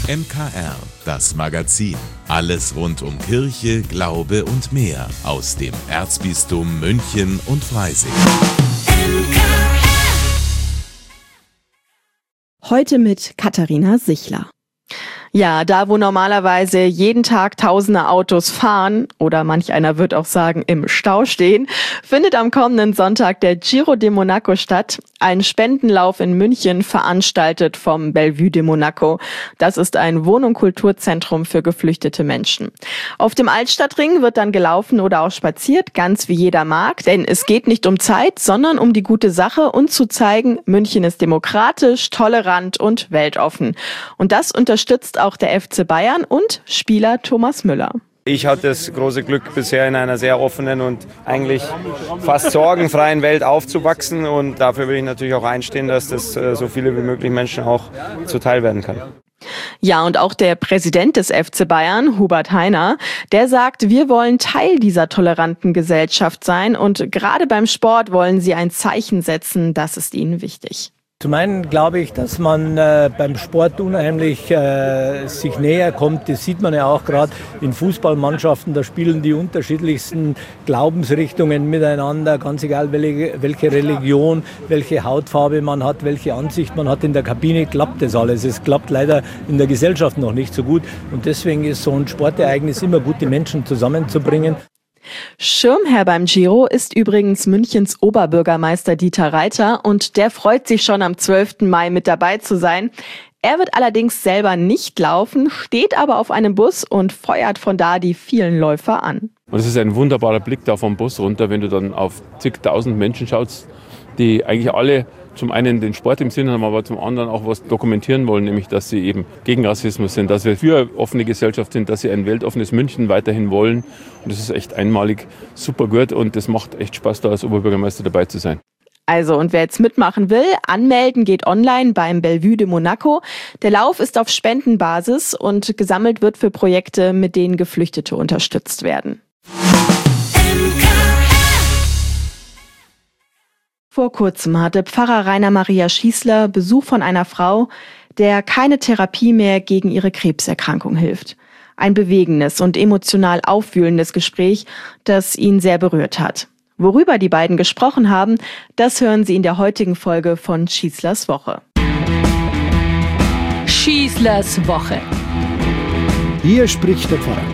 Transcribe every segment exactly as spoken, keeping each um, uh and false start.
M K R, das Magazin. Alles rund um Kirche, Glaube und mehr aus dem Erzbistum München und Freising. Heute mit Katharina Sichler. Ja, da wo normalerweise jeden Tag tausende Autos fahren, oder manch einer wird auch sagen im Stau stehen, findet am kommenden Sonntag der Giro de Monaco statt. Ein Spendenlauf in München, veranstaltet vom Bellevue de Monaco. Das ist ein Wohn- und Kulturzentrum für geflüchtete Menschen. Auf dem Altstadtring wird dann gelaufen oder auch spaziert, ganz wie jeder mag. Denn es geht nicht um Zeit, sondern um die gute Sache und zu zeigen, München ist demokratisch, tolerant und weltoffen. Und das unterstützt auch der F C Bayern und Spieler Thomas Müller. Ich hatte das große Glück, bisher in einer sehr offenen und eigentlich fast sorgenfreien Welt aufzuwachsen. Und dafür will ich natürlich auch einstehen, dass das so viele wie möglich Menschen auch zuteil werden kann. Ja, und auch der Präsident des F C Bayern, Hubert Hainer, der sagt, wir wollen Teil dieser toleranten Gesellschaft sein. Und gerade beim Sport wollen sie ein Zeichen setzen. Das ist ihnen wichtig. Zum einen glaube ich, dass man äh, beim Sport unheimlich äh, sich näher kommt. Das sieht man ja auch gerade in Fußballmannschaften. Da spielen die unterschiedlichsten Glaubensrichtungen miteinander. Ganz egal, welche, welche Religion, welche Hautfarbe man hat, welche Ansicht man hat. In der Kabine klappt das alles. Es klappt leider in der Gesellschaft noch nicht so gut. Und deswegen ist so ein Sportereignis immer gut, die Menschen zusammenzubringen. Schirmherr beim Giro ist übrigens Münchens Oberbürgermeister Dieter Reiter und der freut sich schon am zwölften Mai mit dabei zu sein. Er wird allerdings selber nicht laufen, steht aber auf einem Bus und feuert von da die vielen Läufer an. Und es ist ein wunderbarer Blick da vom Bus runter, wenn du dann auf zigtausend Menschen schaust, die eigentlich alle zum einen den Sport im Sinn haben, aber zum anderen auch was dokumentieren wollen, nämlich dass sie eben gegen Rassismus sind, dass wir für eine offene Gesellschaft sind, dass sie ein weltoffenes München weiterhin wollen. Und das ist echt einmalig super gut und das macht echt Spaß, da als Oberbürgermeister dabei zu sein. Also, und wer jetzt mitmachen will, anmelden geht online beim Bellevue de Monaco. Der Lauf ist auf Spendenbasis und gesammelt wird für Projekte, mit denen Geflüchtete unterstützt werden. Vor kurzem hatte Pfarrer Rainer Maria Schießler Besuch von einer Frau, der keine Therapie mehr gegen ihre Krebserkrankung hilft. Ein bewegendes und emotional aufwühlendes Gespräch, das ihn sehr berührt hat. Worüber die beiden gesprochen haben, das hören Sie in der heutigen Folge von Schießlers Woche. Schießlers Woche. Hier spricht der Pfarrer.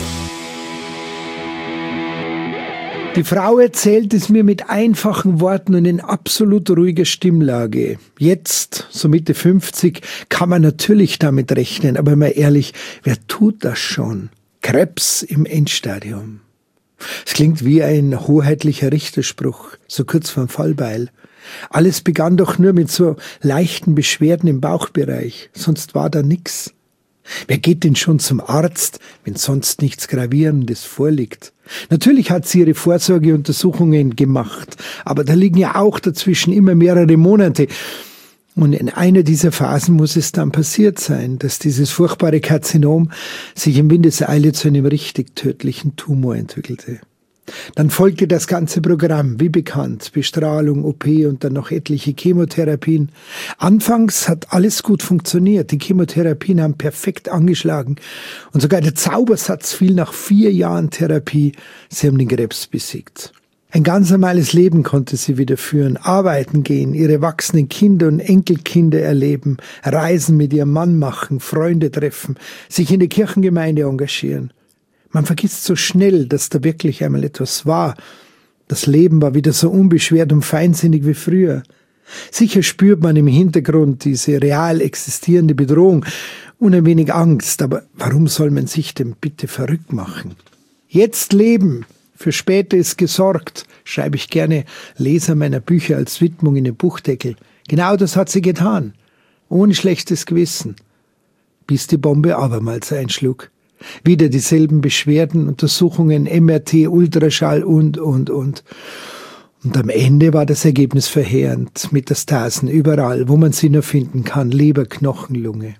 Die Frau erzählt es mir mit einfachen Worten und in absolut ruhiger Stimmlage. Jetzt, so Mitte fünfzig, kann man natürlich damit rechnen, aber mal ehrlich, wer tut das schon? Krebs im Endstadium. Es klingt wie ein hoheitlicher Richterspruch, so kurz vorm Fallbeil. Alles begann doch nur mit so leichten Beschwerden im Bauchbereich, sonst war da nix. Wer geht denn schon zum Arzt, wenn sonst nichts Gravierendes vorliegt? Natürlich hat sie ihre Vorsorgeuntersuchungen gemacht, aber da liegen ja auch dazwischen immer mehrere Monate. Und in einer dieser Phasen muss es dann passiert sein, dass dieses furchtbare Karzinom sich in Windeseile zu einem richtig tödlichen Tumor entwickelte. Dann folgte das ganze Programm, wie bekannt, Bestrahlung, O P und dann noch etliche Chemotherapien. Anfangs hat alles gut funktioniert, die Chemotherapien haben perfekt angeschlagen und sogar der Zaubersatz fiel nach vier Jahren Therapie, sie haben den Krebs besiegt. Ein ganz normales Leben konnte sie wieder führen, arbeiten gehen, ihre wachsenden Kinder und Enkelkinder erleben, Reisen mit ihrem Mann machen, Freunde treffen, sich in der Kirchengemeinde engagieren. Man vergisst so schnell, dass da wirklich einmal etwas war. Das Leben war wieder so unbeschwert und feinsinnig wie früher. Sicher spürt man im Hintergrund diese real existierende Bedrohung und ein wenig Angst, aber warum soll man sich denn bitte verrückt machen? Jetzt leben, für später ist gesorgt, schreibe ich gerne Leser meiner Bücher als Widmung in den Buchdeckel. Genau das hat sie getan, ohne schlechtes Gewissen, bis die Bombe abermals einschlug. Wieder dieselben Beschwerden, Untersuchungen, M R T, Ultraschall und, und, und. Und am Ende war das Ergebnis verheerend. Metastasen überall, wo man sie nur finden kann. Leber, Knochen, Lunge.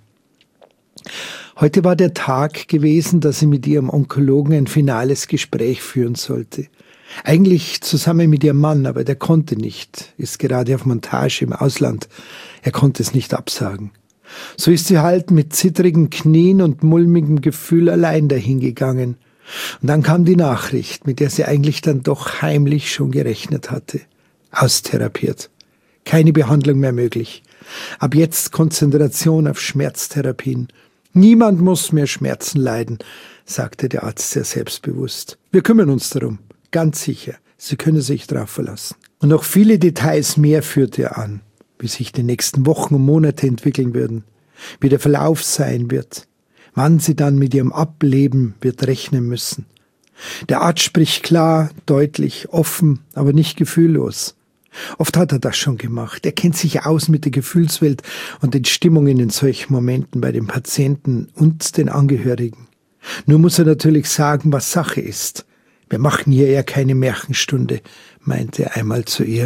Heute war der Tag gewesen, dass sie mit ihrem Onkologen ein finales Gespräch führen sollte. Eigentlich zusammen mit ihrem Mann, aber der konnte nicht. Ist gerade auf Montage im Ausland. Er konnte es nicht absagen. So ist sie halt mit zittrigen Knien und mulmigem Gefühl allein dahingegangen. Und dann kam die Nachricht, mit der sie eigentlich dann doch heimlich schon gerechnet hatte. Austherapiert. Keine Behandlung mehr möglich. Ab jetzt Konzentration auf Schmerztherapien. Niemand muss mehr Schmerzen leiden, sagte der Arzt sehr selbstbewusst. Wir kümmern uns darum. Ganz sicher. Sie können sich darauf verlassen. Und noch viele Details mehr führte er an, wie sich die nächsten Wochen und Monate entwickeln würden, wie der Verlauf sein wird, wann sie dann mit ihrem Ableben wird rechnen müssen. Der Arzt spricht klar, deutlich, offen, aber nicht gefühllos. Oft hat er das schon gemacht. Er kennt sich aus mit der Gefühlswelt und den Stimmungen in solchen Momenten bei den Patienten und den Angehörigen. Nur muss er natürlich sagen, was Sache ist. Wir machen hier eher keine Märchenstunde, meinte er einmal zu ihr.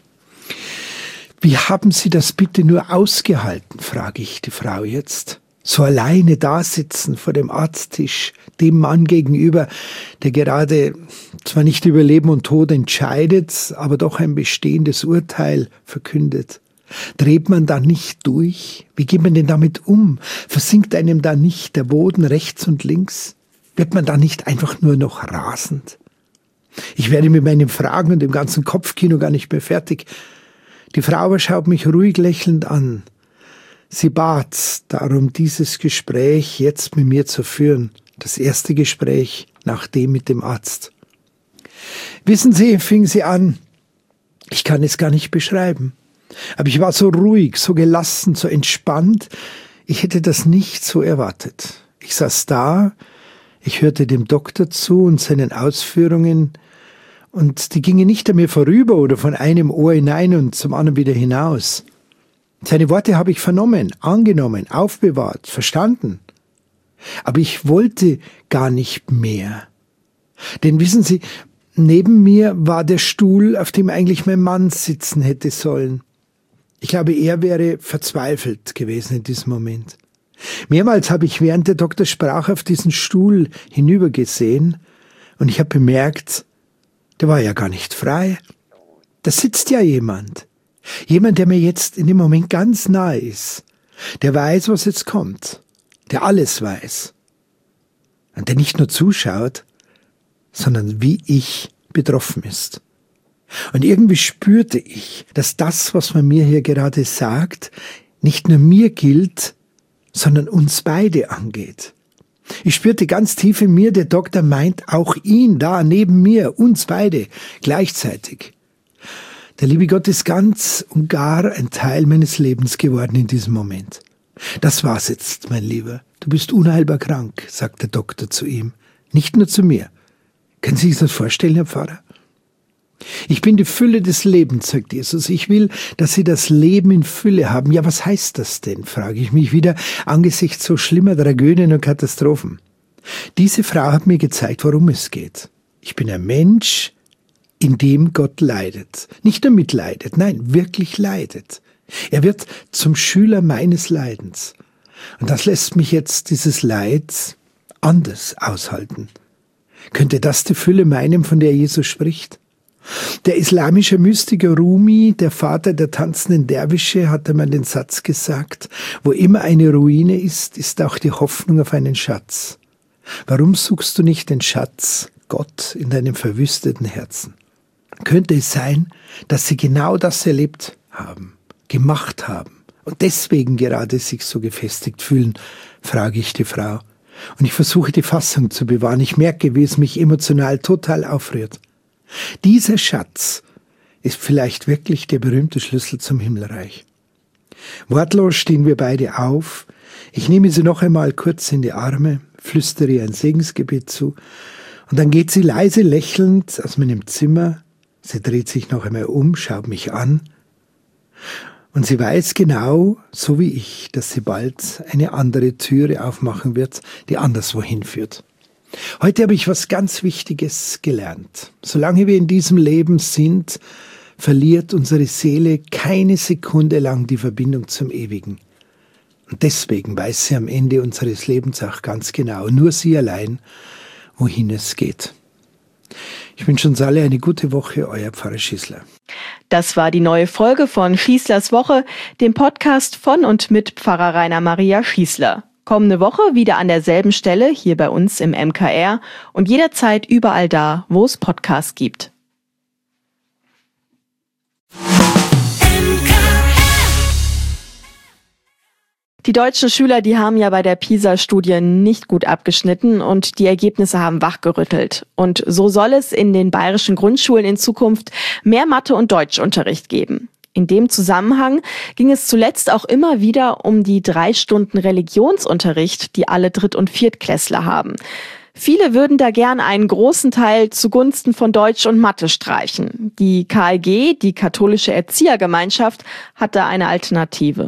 Wie haben Sie das bitte nur ausgehalten, frage ich die Frau jetzt. So alleine dasitzen vor dem Arzttisch, dem Mann gegenüber, der gerade zwar nicht über Leben und Tod entscheidet, aber doch ein bestehendes Urteil verkündet. Dreht man da nicht durch? Wie geht man denn damit um? Versinkt einem da nicht der Boden rechts und links? Wird man da nicht einfach nur noch rasend? Ich werde mit meinen Fragen und dem ganzen Kopfkino gar nicht mehr fertig. Die Frau aber schaut mich ruhig lächelnd an. Sie bat darum, dieses Gespräch jetzt mit mir zu führen. Das erste Gespräch nach dem mit dem Arzt. Wissen Sie, fing sie an, ich kann es gar nicht beschreiben. Aber ich war so ruhig, so gelassen, so entspannt. Ich hätte das nicht so erwartet. Ich saß da, ich hörte dem Doktor zu und seinen Ausführungen, und die gingen nicht an mir vorüber oder von einem Ohr hinein und zum anderen wieder hinaus. Seine Worte habe ich vernommen, angenommen, aufbewahrt, verstanden. Aber ich wollte gar nicht mehr. Denn wissen Sie, neben mir war der Stuhl, auf dem eigentlich mein Mann sitzen hätte sollen. Ich glaube, er wäre verzweifelt gewesen in diesem Moment. Mehrmals habe ich während der Doktor sprach auf diesen Stuhl hinübergesehen und ich habe bemerkt, der war ja gar nicht frei. Da sitzt ja jemand. Jemand, der mir jetzt in dem Moment ganz nahe ist. Der weiß, was jetzt kommt. Der alles weiß. Und der nicht nur zuschaut, sondern wie ich betroffen ist. Und irgendwie spürte ich, dass das, was man mir hier gerade sagt, nicht nur mir gilt, sondern uns beide angeht. Ich spürte ganz tief in mir, der Doktor meint auch ihn da neben mir, uns beide gleichzeitig. Der liebe Gott ist ganz und gar ein Teil meines Lebens geworden in diesem Moment. Das war's jetzt, mein Lieber. Du bist unheilbar krank, sagt der Doktor zu ihm. Nicht nur zu mir. Können Sie sich das vorstellen, Herr Pfarrer? Ich bin die Fülle des Lebens, sagt Jesus. Ich will, dass Sie das Leben in Fülle haben. Ja, was heißt das denn, frage ich mich wieder angesichts so schlimmer Tragödien und Katastrophen. Diese Frau hat mir gezeigt, worum es geht. Ich bin ein Mensch, in dem Gott leidet. Nicht nur mitleidet, nein, wirklich leidet. Er wird zum Schüler meines Leidens. Und das lässt mich jetzt dieses Leid anders aushalten. Könnte das die Fülle meinem, von der Jesus spricht? Der islamische Mystiker Rumi, der Vater der tanzenden Derwische, hat einmal den Satz gesagt, wo immer eine Ruine ist, ist auch die Hoffnung auf einen Schatz. Warum suchst du nicht den Schatz, Gott, in deinem verwüsteten Herzen? Könnte es sein, dass sie genau das erlebt haben, gemacht haben und deswegen gerade sich so gefestigt fühlen, frage ich die Frau. Und ich versuche die Fassung zu bewahren. Ich merke, wie es mich emotional total aufrührt. Dieser Schatz ist vielleicht wirklich der berühmte Schlüssel zum Himmelreich. Wortlos stehen wir beide auf. Ich nehme sie noch einmal kurz in die Arme, flüstere ihr ein Segensgebet zu und dann geht sie leise lächelnd aus meinem Zimmer. Sie dreht sich noch einmal um, schaut mich an und sie weiß genau, so wie ich, dass sie bald eine andere Türe aufmachen wird, die anderswo hinführt. Heute habe ich was ganz Wichtiges gelernt. Solange wir in diesem Leben sind, verliert unsere Seele keine Sekunde lang die Verbindung zum Ewigen. Und deswegen weiß sie am Ende unseres Lebens auch ganz genau, nur sie allein, wohin es geht. Ich wünsche uns alle eine gute Woche, euer Pfarrer Schissler. Das war die neue Folge von Schießlers Woche, dem Podcast von und mit Pfarrer Rainer Maria Schießler. Kommende Woche wieder an derselben Stelle hier bei uns im M K R und jederzeit überall da, wo es Podcasts gibt. Die deutschen Schüler, die haben ja bei der PISA-Studie nicht gut abgeschnitten und die Ergebnisse haben wachgerüttelt. Und so soll es in den bayerischen Grundschulen in Zukunft mehr Mathe- und Deutschunterricht geben. In dem Zusammenhang ging es zuletzt auch immer wieder um die drei Stunden Religionsunterricht, die alle Dritt- und Viertklässler haben. Viele würden da gern einen großen Teil zugunsten von Deutsch und Mathe streichen. Die K I G, die Katholische Erziehergemeinschaft, hat da eine Alternative.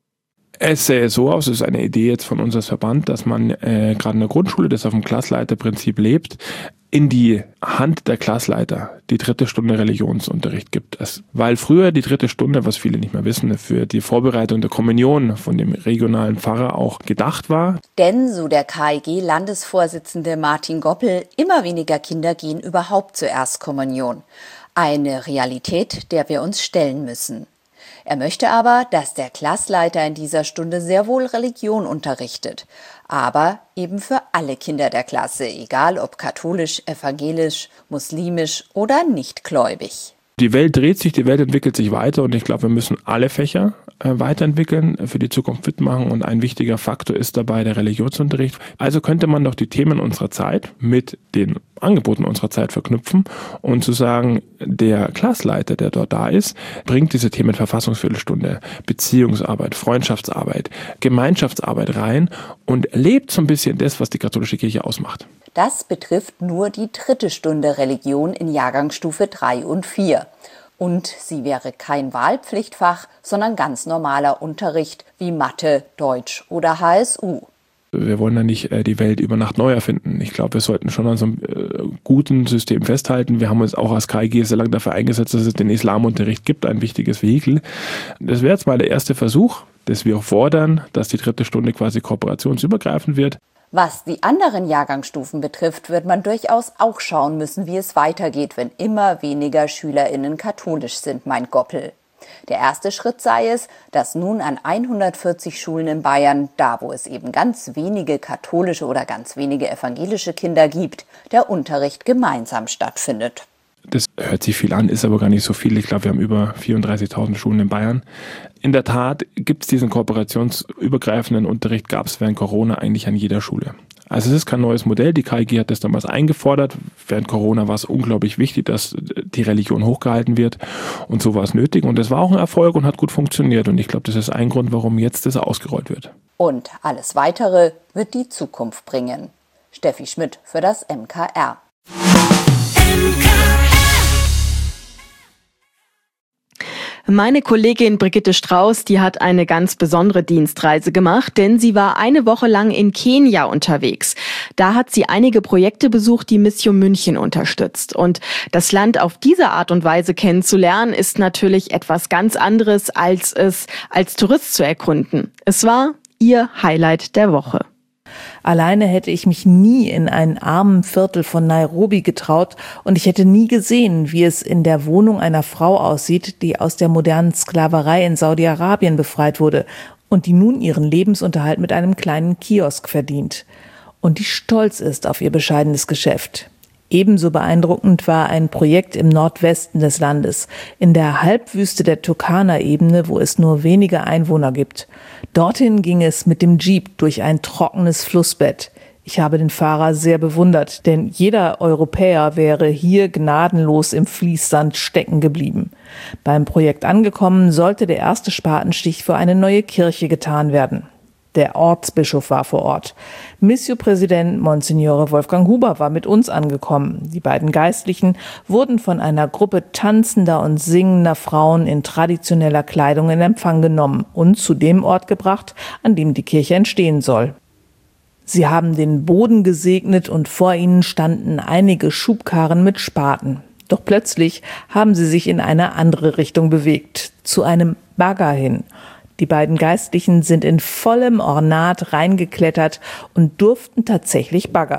Es sähe so aus, es ist eine Idee jetzt von uns als Verband, dass man äh, gerade in der Grundschule, das auf dem Klassleiterprinzip lebt, in die Hand der Klassleiter die dritte Stunde Religionsunterricht gibt. Es, weil früher die dritte Stunde, was viele nicht mehr wissen, für die Vorbereitung der Kommunion von dem regionalen Pfarrer auch gedacht war. Denn, so der K I G-Landesvorsitzende Martin Goppel, immer weniger Kinder gehen überhaupt zur Erstkommunion. Eine Realität, der wir uns stellen müssen. Er möchte aber, dass der Klassleiter in dieser Stunde sehr wohl Religion unterrichtet, aber eben für alle Kinder der Klasse, egal ob katholisch, evangelisch, muslimisch oder nichtgläubig. Die Welt dreht sich, die Welt entwickelt sich weiter und ich glaube, wir müssen alle Fächer äh, weiterentwickeln, für die Zukunft fit machen und ein wichtiger Faktor ist dabei der Religionsunterricht. Also könnte man doch die Themen unserer Zeit mit den Angeboten unserer Zeit verknüpfen und zu sagen, der Klassleiter, der dort da ist, bringt diese Themen Verfassungsviertelstunde, Beziehungsarbeit, Freundschaftsarbeit, Gemeinschaftsarbeit rein und lebt so ein bisschen das, was die katholische Kirche ausmacht. Das betrifft nur die dritte Stunde Religion in Jahrgangsstufe drei und vier. Und sie wäre kein Wahlpflichtfach, sondern ganz normaler Unterricht wie Mathe, Deutsch oder H S U. Wir wollen ja nicht äh, die Welt über Nacht neu erfinden. Ich glaube, wir sollten schon an so einem äh, guten System festhalten. Wir haben uns auch als K I G sehr lange dafür eingesetzt, dass es den Islamunterricht gibt, ein wichtiges Vehikel. Das wäre jetzt mal der erste Versuch, dass wir fordern, dass die dritte Stunde quasi kooperationsübergreifend wird. Was die anderen Jahrgangsstufen betrifft, wird man durchaus auch schauen müssen, wie es weitergeht, wenn immer weniger SchülerInnen katholisch sind, meint Goppel. Der erste Schritt sei es, dass nun an hundertvierzig Schulen in Bayern, da wo es eben ganz wenige katholische oder ganz wenige evangelische Kinder gibt, der Unterricht gemeinsam stattfindet. Das hört sich viel an, ist aber gar nicht so viel. Ich glaube, wir haben über vierunddreißigtausend Schulen in Bayern. In der Tat gibt es diesen kooperationsübergreifenden Unterricht, gab es während Corona eigentlich an jeder Schule. Also es ist kein neues Modell, die K I G hat das damals eingefordert. Während Corona war es unglaublich wichtig, dass die Religion hochgehalten wird und so war es nötig. Und das war auch ein Erfolg und hat gut funktioniert. Und ich glaube, das ist ein Grund, warum jetzt das ausgerollt wird. Und alles Weitere wird die Zukunft bringen. Steffi Schmidt für das M K R. M K R. Meine Kollegin Brigitte Strauß, die hat eine ganz besondere Dienstreise gemacht, denn sie war eine Woche lang in Kenia unterwegs. Da hat sie einige Projekte besucht, die Mission München unterstützt. Und das Land auf diese Art und Weise kennenzulernen, ist natürlich etwas ganz anderes, als es als Tourist zu erkunden. Es war ihr Highlight der Woche. Alleine hätte ich mich nie in einen armen Viertel von Nairobi getraut und ich hätte nie gesehen, wie es in der Wohnung einer Frau aussieht, die aus der modernen Sklaverei in Saudi-Arabien befreit wurde und die nun ihren Lebensunterhalt mit einem kleinen Kiosk verdient. Und die stolz ist auf ihr bescheidenes Geschäft. Ebenso beeindruckend war ein Projekt im Nordwesten des Landes, in der Halbwüste der Turkana-Ebene, wo es nur wenige Einwohner gibt. Dorthin ging es mit dem Jeep durch ein trockenes Flussbett. Ich habe den Fahrer sehr bewundert, denn jeder Europäer wäre hier gnadenlos im Fließsand stecken geblieben. Beim Projekt angekommen, sollte der erste Spatenstich für eine neue Kirche getan werden. Der Ortsbischof war vor Ort. Missio-Präsident Monsignore Wolfgang Huber war mit uns angekommen. Die beiden Geistlichen wurden von einer Gruppe tanzender und singender Frauen in traditioneller Kleidung in Empfang genommen und zu dem Ort gebracht, an dem die Kirche entstehen soll. Sie haben den Boden gesegnet und vor ihnen standen einige Schubkarren mit Spaten. Doch plötzlich haben sie sich in eine andere Richtung bewegt, zu einem Bagger hin. Die beiden Geistlichen sind in vollem Ornat reingeklettert und durften tatsächlich baggern.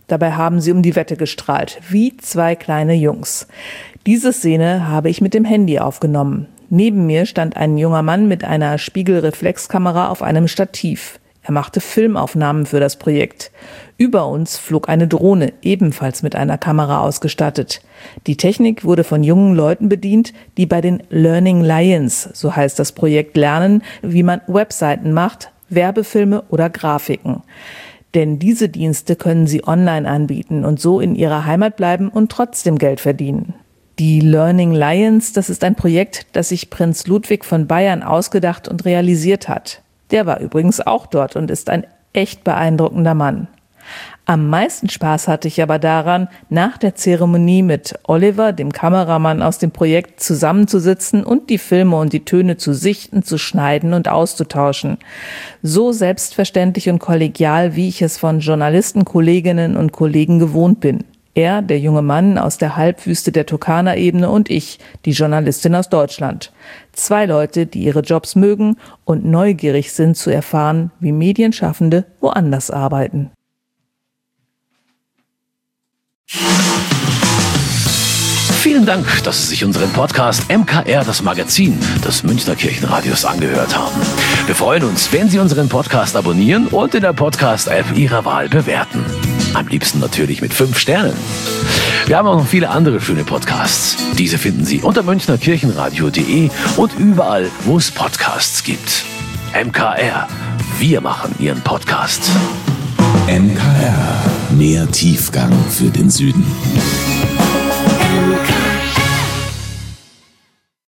Dabei haben sie um die Wette gestrahlt, wie zwei kleine Jungs. Diese Szene habe ich mit dem Handy aufgenommen. Neben mir stand ein junger Mann mit einer Spiegelreflexkamera auf einem Stativ. Er machte Filmaufnahmen für das Projekt. Über uns flog eine Drohne, ebenfalls mit einer Kamera ausgestattet. Die Technik wurde von jungen Leuten bedient, die bei den Learning Lions, so heißt das Projekt, lernen, wie man Webseiten macht, Werbefilme oder Grafiken. Denn diese Dienste können sie online anbieten und so in ihrer Heimat bleiben und trotzdem Geld verdienen. Die Learning Lions, das ist ein Projekt, das sich Prinz Ludwig von Bayern ausgedacht und realisiert hat. Der war übrigens auch dort und ist ein echt beeindruckender Mann. Am meisten Spaß hatte ich aber daran, nach der Zeremonie mit Oliver, dem Kameramann aus dem Projekt, zusammenzusitzen und die Filme und die Töne zu sichten, zu schneiden und auszutauschen. So selbstverständlich und kollegial, wie ich es von Journalisten, Kolleginnen und Kollegen gewohnt bin. Er, der junge Mann aus der Halbwüste der Turkana-Ebene, und ich, die Journalistin aus Deutschland. Zwei Leute, die ihre Jobs mögen und neugierig sind zu erfahren, wie Medienschaffende woanders arbeiten. Vielen Dank, dass Sie sich unseren Podcast M K R, das Magazin des Münchner Kirchenradios, angehört haben. Wir freuen uns, wenn Sie unseren Podcast abonnieren und in der Podcast-App Ihrer Wahl bewerten. Am liebsten natürlich mit fünf Sternen. Wir haben auch noch viele andere schöne Podcasts. Diese finden Sie unter münchnerkirchenradio punkt de und überall, wo es Podcasts gibt. M K R, wir machen Ihren Podcast. M K R, mehr Tiefgang für den Süden. M K R